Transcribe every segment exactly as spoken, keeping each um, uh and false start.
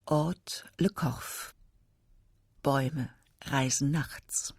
Ort Le Corf. Bäume reisen nachts.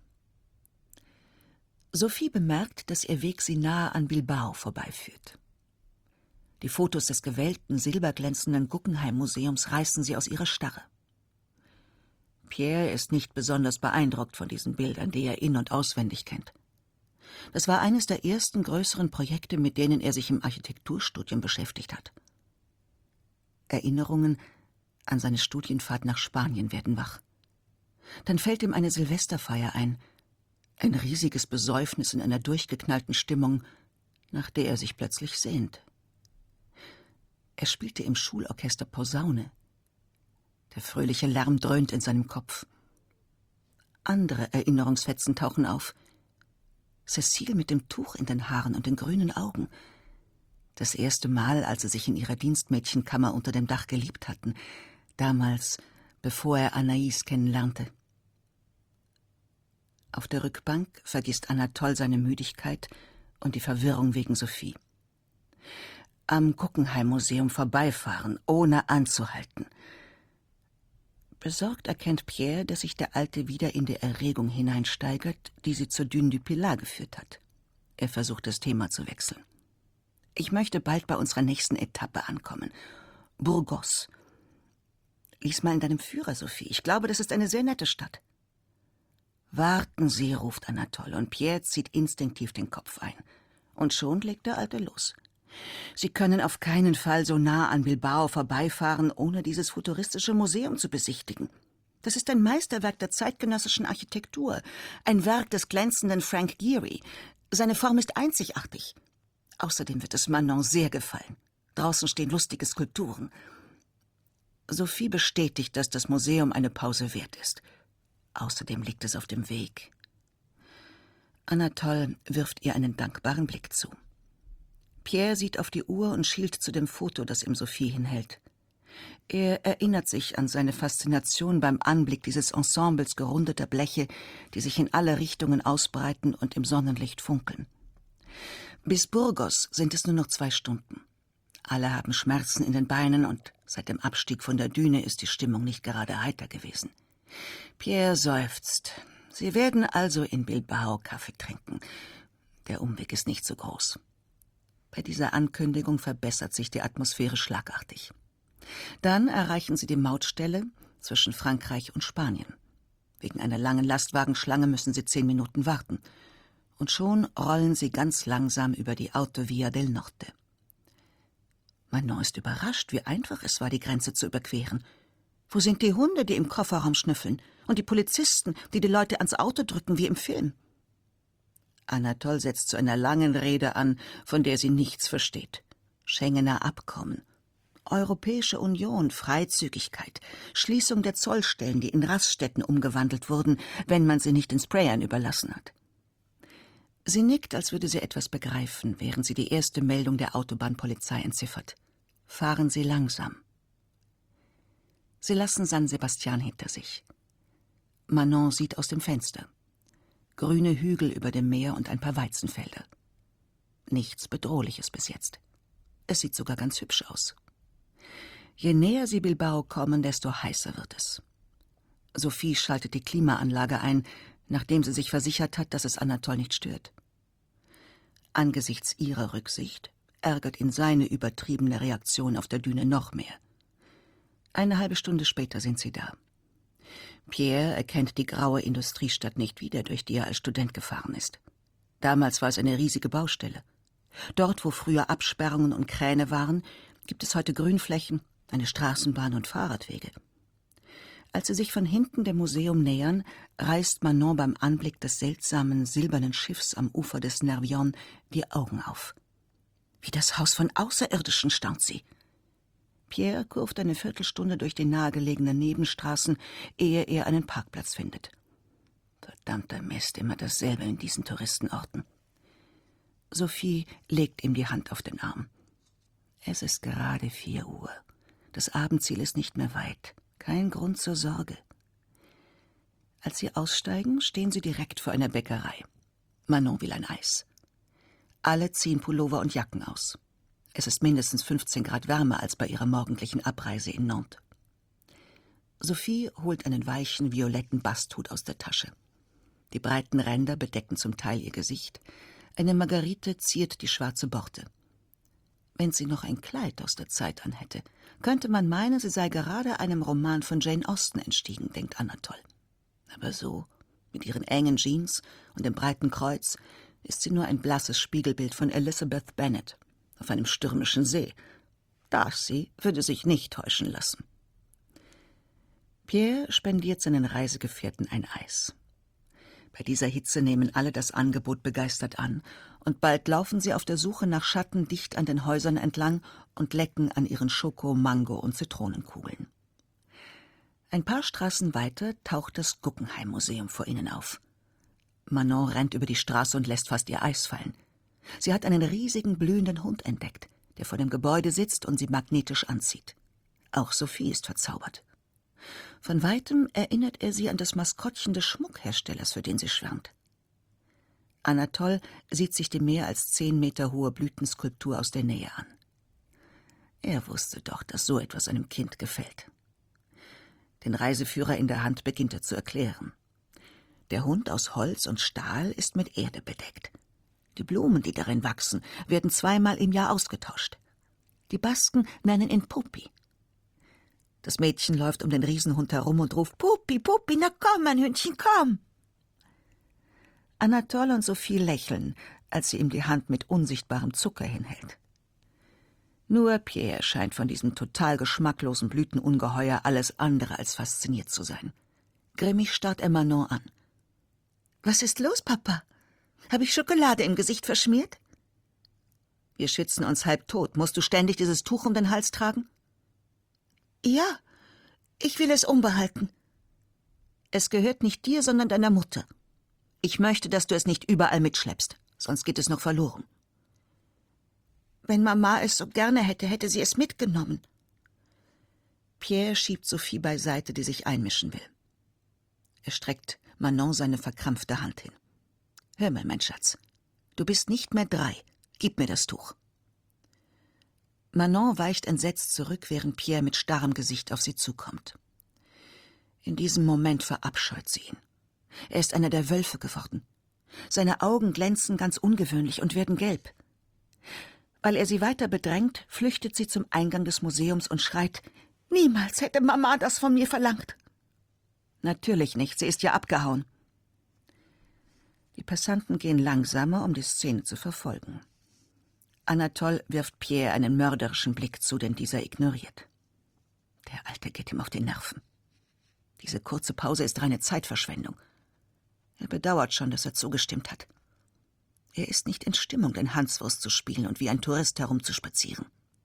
Sophie bemerkt, dass ihr Weg sie nahe an Bilbao vorbeiführt. Die Fotos des gewellten, silberglänzenden Guggenheim-Museums reißen sie aus ihrer Starre. Pierre ist nicht besonders beeindruckt von diesen Bildern, die er in- und auswendig kennt. Das war eines der ersten größeren Projekte, mit denen er sich im Architekturstudium beschäftigt hat. Erinnerungen an seine Studienfahrt nach Spanien werden wach. Dann fällt ihm eine Silvesterfeier ein, ein riesiges Besäufnis in einer durchgeknallten Stimmung, nach der er sich plötzlich sehnt. Er spielte im Schulorchester Posaune. Der fröhliche Lärm dröhnt in seinem Kopf. Andere Erinnerungsfetzen tauchen auf. Cécile mit dem Tuch in den Haaren und den grünen Augen. Das erste Mal, als sie sich in ihrer Dienstmädchenkammer unter dem Dach geliebt hatten. Damals, bevor er Anaïs kennenlernte. Auf der Rückbank vergisst Anatole seine Müdigkeit und die Verwirrung wegen Sophie. Am Guggenheim-Museum vorbeifahren, ohne anzuhalten. Besorgt erkennt Pierre, dass sich der Alte wieder in der Erregung hineinsteigert, die sie zur Dune du Pilat geführt hat. Er versucht, das Thema zu wechseln. Ich möchte bald bei unserer nächsten Etappe ankommen. Burgos. Lies mal in deinem Führer, Sophie. Ich glaube, das ist eine sehr nette Stadt. Warten Sie, ruft Anatole, und Pierre zieht instinktiv den Kopf ein. Und schon legt der Alte los. Sie können auf keinen Fall so nah an Bilbao vorbeifahren, ohne dieses futuristische Museum zu besichtigen. Das ist ein Meisterwerk der zeitgenössischen Architektur, ein Werk des glänzenden Frank Gehry. Seine Form ist einzigartig. Außerdem wird es Manon sehr gefallen. Draußen stehen lustige Skulpturen. Sophie bestätigt, dass das Museum eine Pause wert ist. Außerdem liegt es auf dem Weg. Anatole wirft ihr einen dankbaren Blick zu. Pierre sieht auf die Uhr und schielt zu dem Foto, das ihm Sophie hinhält. Er erinnert sich an seine Faszination beim Anblick dieses Ensembles gerundeter Bleche, die sich in alle Richtungen ausbreiten und im Sonnenlicht funkeln. Bis Burgos sind es nur noch zwei Stunden. Alle haben Schmerzen in den Beinen und seit dem Abstieg von der Düne ist die Stimmung nicht gerade heiter gewesen. Pierre seufzt. Sie werden also in Bilbao Kaffee trinken. Der Umweg ist nicht so groß. Bei dieser Ankündigung verbessert sich die Atmosphäre schlagartig. Dann erreichen sie die Mautstelle zwischen Frankreich und Spanien. Wegen einer langen Lastwagenschlange müssen sie zehn Minuten warten. Und schon rollen sie ganz langsam über die Autovia del Norte. Manon ist überrascht, wie einfach es war, die Grenze zu überqueren. Wo sind die Hunde, die im Kofferraum schnüffeln? Und die Polizisten, die die Leute ans Auto drücken, wie im Film? Anatole setzt zu einer langen Rede an, von der sie nichts versteht. Schengener Abkommen, Europäische Union, Freizügigkeit, Schließung der Zollstellen, die in Raststätten umgewandelt wurden, wenn man sie nicht den Sprayern überlassen hat. Sie nickt, als würde sie etwas begreifen, während sie die erste Meldung der Autobahnpolizei entziffert. Fahren Sie langsam. Sie lassen San Sebastian hinter sich. Manon sieht aus dem Fenster. Grüne Hügel über dem Meer und ein paar Weizenfelder. Nichts Bedrohliches bis jetzt. Es sieht sogar ganz hübsch aus. Je näher sie Bilbao kommen, desto heißer wird es. Sophie schaltet die Klimaanlage ein, nachdem sie sich versichert hat, dass es Anatole nicht stört. Angesichts ihrer Rücksicht ärgert ihn seine übertriebene Reaktion auf der Düne noch mehr. Eine halbe Stunde später sind sie da. Pierre erkennt die graue Industriestadt nicht wieder, durch die er als Student gefahren ist. Damals war es eine riesige Baustelle. Dort, wo früher Absperrungen und Kräne waren, gibt es heute Grünflächen, eine Straßenbahn und Fahrradwege. Als sie sich von hinten dem Museum nähern, reißt Manon beim Anblick des seltsamen silbernen Schiffs am Ufer des Nervion die Augen auf. Wie das Haus von Außerirdischen, staunt sie. Pierre kurft eine Viertelstunde durch die nahegelegenen Nebenstraßen, ehe er einen Parkplatz findet. Verdammter Mist, immer dasselbe in diesen Touristenorten. Sophie legt ihm die Hand auf den Arm. Es ist gerade vier Uhr. Das Abendziel ist nicht mehr weit. Kein Grund zur Sorge. Als sie aussteigen, stehen sie direkt vor einer Bäckerei. Manon will ein Eis. Alle ziehen Pullover und Jacken aus. Es ist mindestens fünfzehn Grad wärmer als bei ihrer morgendlichen Abreise in Nantes. Sophie holt einen weichen, violetten Basthut aus der Tasche. Die breiten Ränder bedecken zum Teil ihr Gesicht. Eine Margarite ziert die schwarze Borte. Wenn sie noch ein Kleid aus der Zeit anhätte, könnte man meinen, sie sei gerade einem Roman von Jane Austen entstiegen, denkt Anatole. Aber so, mit ihren engen Jeans und dem breiten Kreuz, ist sie nur ein blasses Spiegelbild von Elizabeth Bennet auf einem stürmischen See. Darcy würde sich nicht täuschen lassen. Pierre spendiert seinen Reisegefährten ein Eis. Bei dieser Hitze nehmen alle das Angebot begeistert an, und bald laufen sie auf der Suche nach Schatten dicht an den Häusern entlang und lecken an ihren Schoko-, Mango- und Zitronenkugeln. Ein paar Straßen weiter taucht das Guggenheim-Museum vor ihnen auf. Manon rennt über die Straße und lässt fast ihr Eis fallen. Sie hat einen riesigen, blühenden Hund entdeckt, der vor dem Gebäude sitzt und sie magnetisch anzieht. Auch Sophie ist verzaubert. Von weitem erinnert er sie an das Maskottchen des Schmuckherstellers, für den sie schwärmt. Anatole sieht sich die mehr als zehn Meter hohe Blütenskulptur aus der Nähe an. Er wusste doch, dass so etwas einem Kind gefällt. Den Reiseführer in der Hand beginnt er zu erklären. Der Hund aus Holz und Stahl ist mit Erde bedeckt. Die Blumen, die darin wachsen, werden zweimal im Jahr ausgetauscht. Die Basken nennen ihn Puppi. Das Mädchen läuft um den Riesenhund herum und ruft: »Puppi, Puppi, na komm, mein Hündchen, komm!« Anatole und Sophie lächeln, als sie ihm die Hand mit unsichtbarem Zucker hinhält. Nur Pierre scheint von diesem total geschmacklosen Blütenungeheuer alles andere als fasziniert zu sein. Grimmig starrt er Manon an. »Was ist los, Papa? Habe ich Schokolade im Gesicht verschmiert?« »Wir schwitzen uns halb tot. Musst du ständig dieses Tuch um den Hals tragen?« »Ja, ich will es umbehalten.« »Es gehört nicht dir, sondern deiner Mutter. Ich möchte, dass du es nicht überall mitschleppst, sonst geht es noch verloren.« »Wenn Mama es so gerne hätte, hätte sie es mitgenommen.« Pierre schiebt Sophie beiseite, die sich einmischen will. Er streckt Manon seine verkrampfte Hand hin. »Hör mal, mein Schatz, du bist nicht mehr drei. Gib mir das Tuch.« Manon weicht entsetzt zurück, während Pierre mit starrem Gesicht auf sie zukommt. In diesem Moment verabscheut sie ihn. Er ist einer der Wölfe geworden. Seine Augen glänzen ganz ungewöhnlich und werden gelb. Weil er sie weiter bedrängt, flüchtet sie zum Eingang des Museums und schreit: »Niemals hätte Mama das von mir verlangt!« »Natürlich nicht, sie ist ja abgehauen.« Die Passanten gehen langsamer, um die Szene zu verfolgen. Anatole wirft Pierre einen mörderischen Blick zu, den dieser ignoriert. Der Alte geht ihm auf die Nerven. Diese kurze Pause ist reine Zeitverschwendung. Er bedauert schon, dass er zugestimmt hat. Er ist nicht in Stimmung, den Hanswurst zu spielen und wie ein Tourist herumzuspazieren.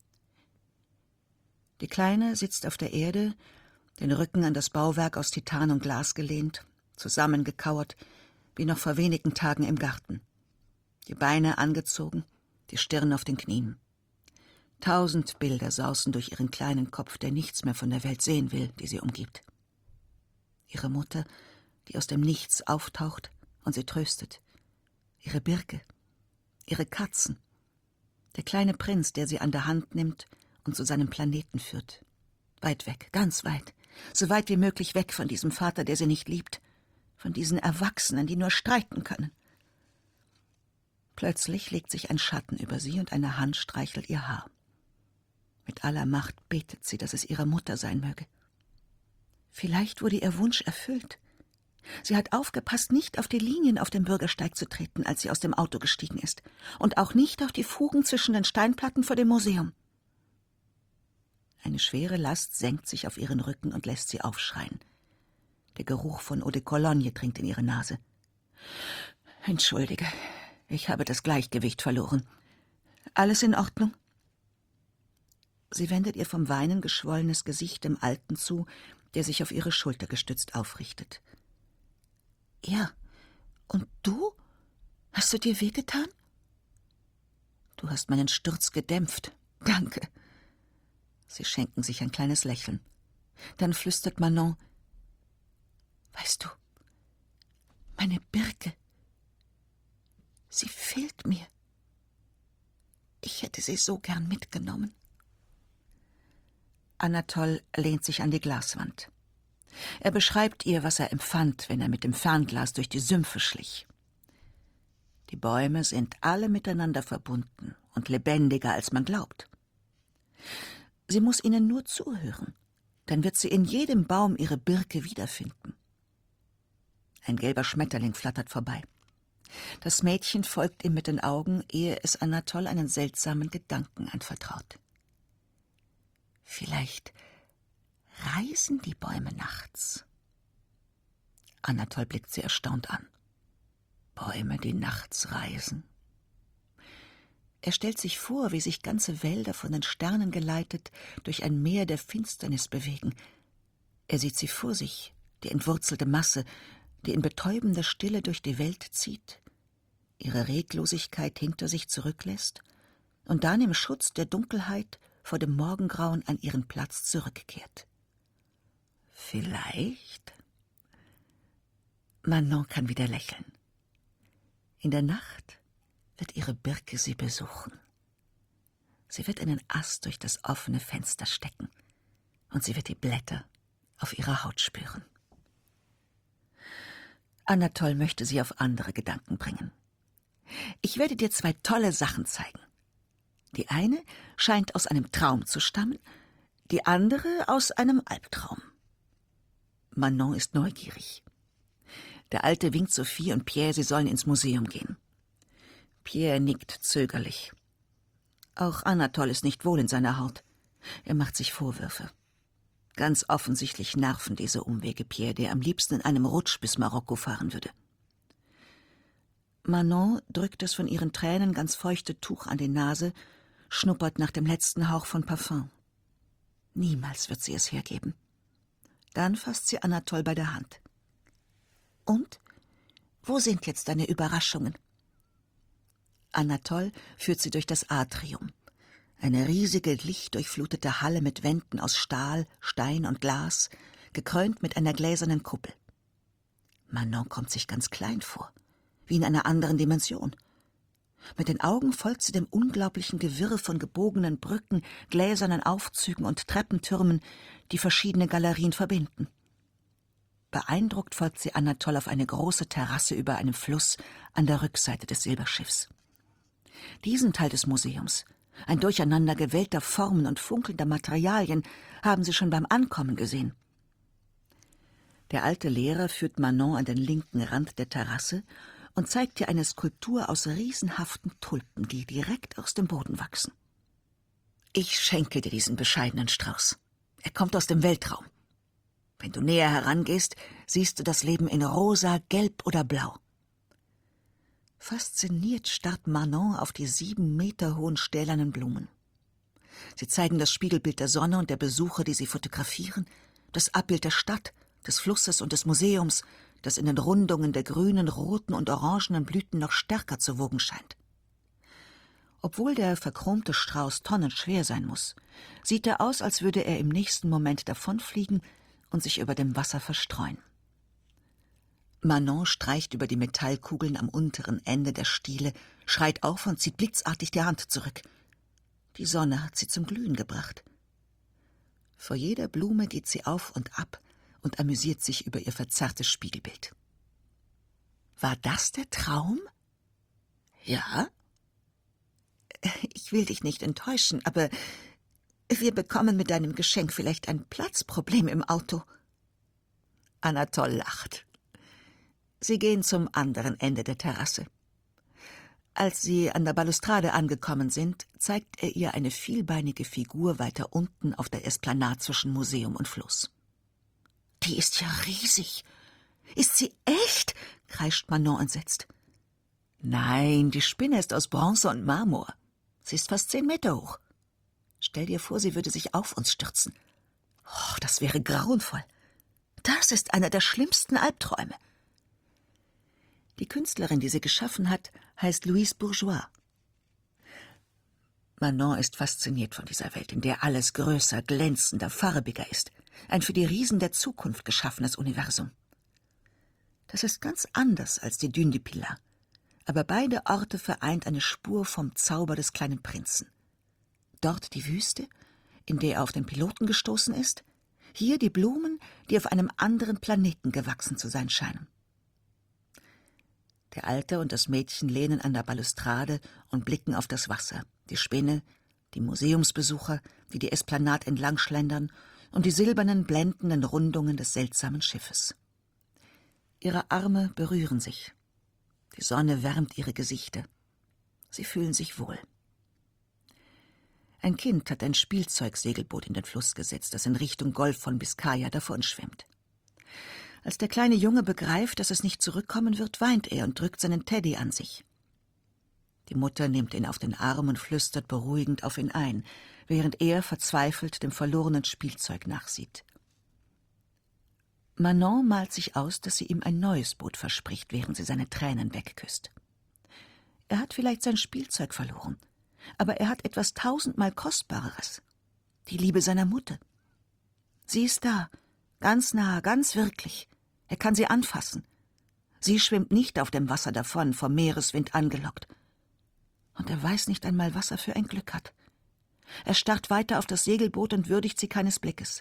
Die Kleine sitzt auf der Erde, den Rücken an das Bauwerk aus Titan und Glas gelehnt, zusammengekauert, wie noch vor wenigen Tagen im Garten. Die Beine angezogen, die Stirn auf den Knien. Tausend Bilder sausen durch ihren kleinen Kopf, der nichts mehr von der Welt sehen will, die sie umgibt. Ihre Mutter, die aus dem Nichts auftaucht und sie tröstet. Ihre Birke, ihre Katzen. Der kleine Prinz, der sie an der Hand nimmt und zu seinem Planeten führt. Weit weg, ganz weit, so weit wie möglich weg von diesem Vater, der sie nicht liebt, von diesen Erwachsenen, die nur streiten können. Plötzlich legt sich ein Schatten über sie und eine Hand streichelt ihr Haar. Mit aller Macht betet sie, dass es ihre Mutter sein möge. Vielleicht wurde ihr Wunsch erfüllt. Sie hat aufgepasst, nicht auf die Linien auf dem Bürgersteig zu treten, als sie aus dem Auto gestiegen ist, und auch nicht auf die Fugen zwischen den Steinplatten vor dem Museum. Eine schwere Last senkt sich auf ihren Rücken und lässt sie aufschreien. Der Geruch von Eau de Cologne dringt in ihre Nase. »Entschuldige, ich habe das Gleichgewicht verloren. Alles in Ordnung?« Sie wendet ihr vom Weinen geschwollenes Gesicht dem Alten zu, der sich auf ihre Schulter gestützt aufrichtet. »Ja, und du? Hast du dir wehgetan?« »Du hast meinen Sturz gedämpft. Danke.« Sie schenken sich ein kleines Lächeln. Dann flüstert Manon: »Weißt du, meine Birke, sie fehlt mir. Ich hätte sie so gern mitgenommen.« Anatole lehnt sich an die Glaswand. Er beschreibt ihr, was er empfand, wenn er mit dem Fernglas durch die Sümpfe schlich. Die Bäume sind alle miteinander verbunden und lebendiger, als man glaubt. Sie muss ihnen nur zuhören, dann wird sie in jedem Baum ihre Birke wiederfinden. Ein gelber Schmetterling flattert vorbei. Das Mädchen folgt ihm mit den Augen, ehe es Anatole einen seltsamen Gedanken anvertraut. Vielleicht reisen die Bäume nachts. Anatole blickt sie erstaunt an. Bäume, die nachts reisen. Er stellt sich vor, wie sich ganze Wälder von den Sternen geleitet durch ein Meer der Finsternis bewegen. Er sieht sie vor sich, die entwurzelte Masse, die in betäubender Stille durch die Welt zieht, ihre Reglosigkeit hinter sich zurücklässt und dann im Schutz der Dunkelheit vor dem Morgengrauen an ihren Platz zurückkehrt. Vielleicht? Manon kann wieder lächeln. In der Nacht wird ihre Birke sie besuchen. Sie wird einen Ast durch das offene Fenster stecken und sie wird die Blätter auf ihrer Haut spüren. Anatole möchte sie auf andere Gedanken bringen. Ich werde dir zwei tolle Sachen zeigen. Die eine scheint aus einem Traum zu stammen, die andere aus einem Albtraum. Manon ist neugierig. Der Alte winkt Sophie und Pierre, sie sollen ins Museum gehen. Pierre nickt zögerlich. Auch Anatole ist nicht wohl in seiner Haut. Er macht sich Vorwürfe. Ganz offensichtlich nerven diese Umwege Pierre, der am liebsten in einem Rutsch bis Marokko fahren würde. Manon drückt das von ihren Tränen ganz feuchte Tuch an die Nase, schnuppert nach dem letzten Hauch von Parfum. Niemals wird sie es hergeben. Dann fasst sie Anatole bei der Hand. Und? Wo sind jetzt deine Überraschungen? Anatole führt sie durch das Atrium. Eine riesige, lichtdurchflutete Halle mit Wänden aus Stahl, Stein und Glas, gekrönt mit einer gläsernen Kuppel. Manon kommt sich ganz klein vor, wie in einer anderen Dimension. Mit den Augen folgt sie dem unglaublichen Gewirr von gebogenen Brücken, gläsernen Aufzügen und Treppentürmen, die verschiedene Galerien verbinden. Beeindruckt folgt sie Anatole auf eine große Terrasse über einem Fluss an der Rückseite des Silberschiffs. Diesen Teil des Museums, ein Durcheinander gewählter Formen und funkelnder Materialien, haben sie schon beim Ankommen gesehen. Der alte Lehrer führt Manon an den linken Rand der Terrasse und zeigt ihr eine Skulptur aus riesenhaften Tulpen, die direkt aus dem Boden wachsen. Ich schenke dir diesen bescheidenen Strauß. Er kommt aus dem Weltraum. Wenn du näher herangehst, siehst du das Leben in rosa, gelb oder blau. Fasziniert starrt Manon auf die sieben Meter hohen stählernen Blumen. Sie zeigen das Spiegelbild der Sonne und der Besucher, die sie fotografieren, das Abbild der Stadt, des Flusses und des Museums, das in den Rundungen der grünen, roten und orangenen Blüten noch stärker zu wogen scheint. Obwohl der verchromte Strauß tonnenschwer sein muss, sieht er aus, als würde er im nächsten Moment davonfliegen und sich über dem Wasser verstreuen. Manon streicht über die Metallkugeln am unteren Ende der Stiele, schreit auf und zieht blitzartig die Hand zurück. Die Sonne hat sie zum Glühen gebracht. Vor jeder Blume geht sie auf und ab und amüsiert sich über ihr verzerrtes Spiegelbild. War das der Traum? Ja. Ich will dich nicht enttäuschen, aber wir bekommen mit deinem Geschenk vielleicht ein Platzproblem im Auto. Anatole lacht. Sie gehen zum anderen Ende der Terrasse. Als sie an der Balustrade angekommen sind, zeigt er ihr eine vielbeinige Figur weiter unten auf der Esplanade zwischen Museum und Fluss. Die ist ja riesig. Ist sie echt? Kreischt Manon entsetzt. Nein, die Spinne ist aus Bronze und Marmor. Sie ist fast zehn Meter hoch. Stell dir vor, sie würde sich auf uns stürzen. Oh, das wäre grauenvoll. Das ist einer der schlimmsten Albträume. Die Künstlerin, die sie geschaffen hat, heißt Louise Bourgeois. Manon ist fasziniert von dieser Welt, in der alles größer, glänzender, farbiger ist. Ein für die Riesen der Zukunft geschaffenes Universum. Das ist ganz anders als die Dune du Pilat. Aber beide Orte vereint eine Spur vom Zauber des kleinen Prinzen. Dort die Wüste, in der er auf den Piloten gestoßen ist, Hier die Blumen, die auf einem anderen Planeten gewachsen zu sein scheinen. Der Alte und das Mädchen lehnen an der Balustrade und blicken auf das Wasser, die Spinne, die Museumsbesucher, die die Esplanade entlang schlendern und die silbernen, blendenden Rundungen des seltsamen Schiffes. Ihre Arme berühren sich. Die Sonne wärmt ihre Gesichter. Sie fühlen sich wohl. Ein Kind hat ein Spielzeugsegelboot in den Fluss gesetzt, das in Richtung Golf von Biskaya davonschwimmt. Als der kleine Junge begreift, dass es nicht zurückkommen wird, weint er und drückt seinen Teddy an sich. Die Mutter nimmt ihn auf den Arm und flüstert beruhigend auf ihn ein, während er verzweifelt dem verlorenen Spielzeug nachsieht. Manon malt sich aus, dass sie ihm ein neues Boot verspricht, während sie seine Tränen wegküsst. Er hat vielleicht sein Spielzeug verloren, aber er hat etwas tausendmal Kostbareres: die Liebe seiner Mutter. Sie ist da, ganz nah, ganz wirklich. Er kann sie anfassen. Sie schwimmt nicht auf dem Wasser davon, vom Meereswind angelockt. Und er weiß nicht einmal, was er für ein Glück hat. Er starrt weiter auf das Segelboot und würdigt sie keines Blickes.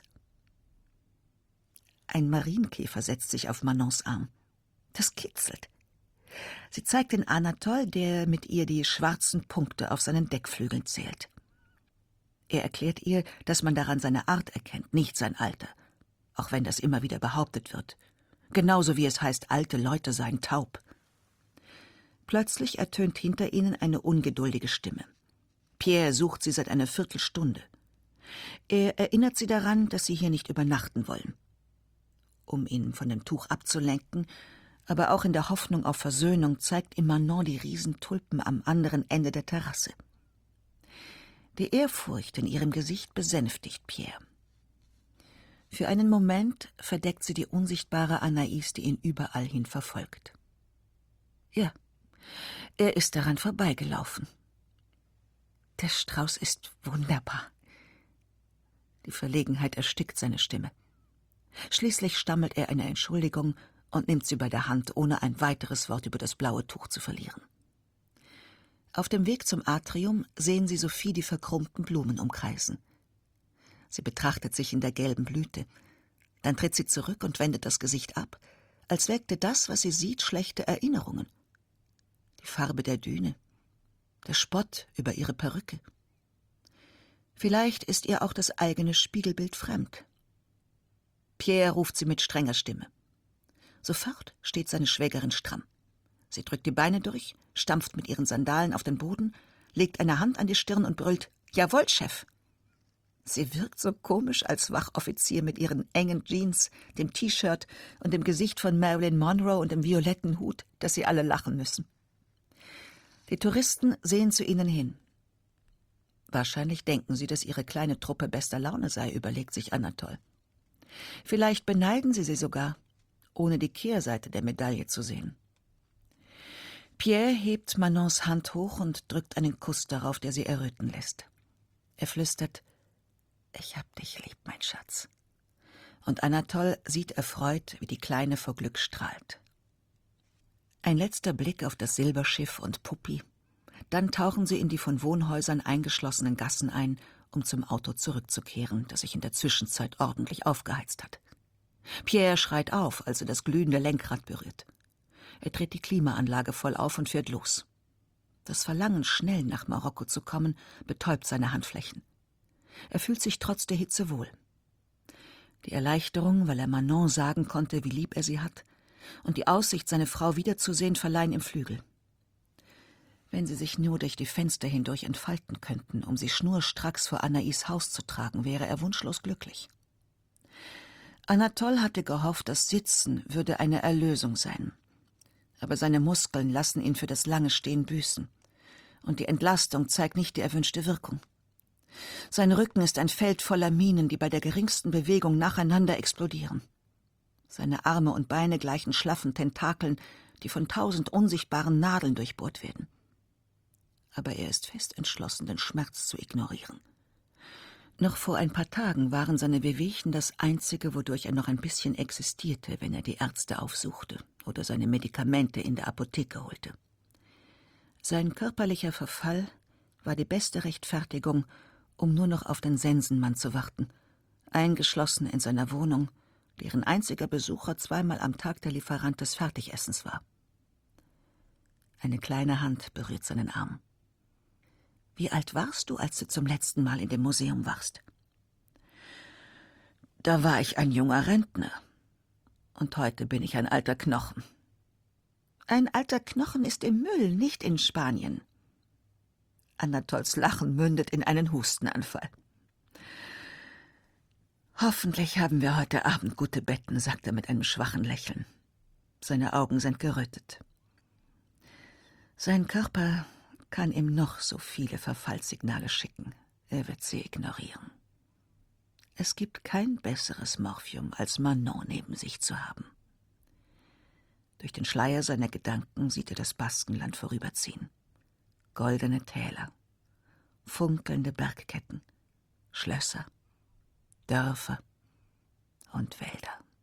Ein Marienkäfer setzt sich auf Manons Arm. Das kitzelt. Sie zeigt den Anatol, der mit ihr die schwarzen Punkte auf seinen Deckflügeln zählt. Er erklärt ihr, dass man daran seine Art erkennt, nicht sein Alter, auch wenn das immer wieder behauptet wird. Genauso wie es heißt, alte Leute seien taub. Plötzlich ertönt hinter ihnen eine ungeduldige Stimme. Pierre sucht sie seit einer Viertelstunde. Er erinnert sie daran, dass sie hier nicht übernachten wollen. Um ihn von dem Tuch abzulenken, aber auch in der Hoffnung auf Versöhnung, zeigt ihm Manon die Riesentulpen am anderen Ende der Terrasse. Die Ehrfurcht in ihrem Gesicht besänftigt Pierre. Für einen Moment verdeckt sie die unsichtbare Anaïs, die ihn überall hin verfolgt. Ja, er ist daran vorbeigelaufen. Der Strauß ist wunderbar. Die Verlegenheit erstickt seine Stimme. Schließlich stammelt er eine Entschuldigung und nimmt sie bei der Hand, ohne ein weiteres Wort über das blaue Tuch zu verlieren. Auf dem Weg zum Atrium sehen sie Sophie die verkrummten Blumen umkreisen. Sie betrachtet sich in der gelben Blüte. Dann tritt sie zurück und wendet das Gesicht ab, als weckte das, was sie sieht, schlechte Erinnerungen. Die Farbe der Düne, der Spott über ihre Perücke. Vielleicht ist ihr auch das eigene Spiegelbild fremd. Pierre ruft sie mit strenger Stimme. Sofort steht seine Schwägerin stramm. Sie drückt die Beine durch, stampft mit ihren Sandalen auf den Boden, legt eine Hand an die Stirn und brüllt: »Jawohl, Chef!« Sie wirkt so komisch als Wachoffizier mit ihren engen Jeans, dem T-Shirt und dem Gesicht von Marilyn Monroe und dem violetten Hut, dass sie alle lachen müssen. Die Touristen sehen zu ihnen hin. Wahrscheinlich denken sie, dass ihre kleine Truppe bester Laune sei, überlegt sich Anatol. Vielleicht beneiden sie sie sogar, ohne die Kehrseite der Medaille zu sehen. Pierre hebt Manons Hand hoch und drückt einen Kuss darauf, der sie erröten lässt. Er flüstert: »Ich hab dich lieb, mein Schatz.« Und Anatol sieht erfreut, wie die Kleine vor Glück strahlt. Ein letzter Blick auf das Silberschiff und Puppi. Dann tauchen sie in die von Wohnhäusern eingeschlossenen Gassen ein, um zum Auto zurückzukehren, das sich in der Zwischenzeit ordentlich aufgeheizt hat. Pierre schreit auf, als er das glühende Lenkrad berührt. Er dreht die Klimaanlage voll auf und fährt los. Das Verlangen, schnell nach Marokko zu kommen, betäubt seine Handflächen. Er fühlt sich trotz der Hitze wohl. Die Erleichterung, weil er Manon sagen konnte, wie lieb er sie hat, und die Aussicht, seine Frau wiederzusehen, verleihen ihm Flügel. Wenn sie sich nur durch die Fenster hindurch entfalten könnten, um sie schnurstracks vor Anaïs Haus zu tragen, wäre er wunschlos glücklich. Anatol hatte gehofft, das Sitzen würde eine Erlösung sein. Aber seine Muskeln lassen ihn für das lange Stehen büßen. Und die Entlastung zeigt nicht die erwünschte Wirkung. Sein Rücken ist ein Feld voller Minen, die bei der geringsten Bewegung nacheinander explodieren. Seine Arme und Beine gleichen schlaffen Tentakeln, die von tausend unsichtbaren Nadeln durchbohrt werden. Aber er ist fest entschlossen, den Schmerz zu ignorieren. Noch vor ein paar Tagen waren seine Wehwehchen das Einzige, wodurch er noch ein bisschen existierte, wenn er die Ärzte aufsuchte oder seine Medikamente in der Apotheke holte. Sein körperlicher Verfall war die beste Rechtfertigung, um nur noch auf den Sensenmann zu warten, eingeschlossen in seiner Wohnung, deren einziger Besucher zweimal am Tag der Lieferant des Fertigessens war. Eine kleine Hand berührt seinen Arm. »Wie alt warst du, als du zum letzten Mal in dem Museum warst?« »Da war ich ein junger Rentner. Und heute bin ich ein alter Knochen.« »Ein alter Knochen ist im Müll, nicht in Spanien.« Anatols Lachen mündet in einen Hustenanfall. »Hoffentlich haben wir heute Abend gute Betten«, sagt er mit einem schwachen Lächeln. Seine Augen sind gerötet. Sein Körper kann ihm noch so viele Verfallssignale schicken. Er wird sie ignorieren. Es gibt kein besseres Morphium, als Manon neben sich zu haben. Durch den Schleier seiner Gedanken sieht er das Baskenland vorüberziehen. Goldene Täler, funkelnde Bergketten, Schlösser, Dörfer und Wälder.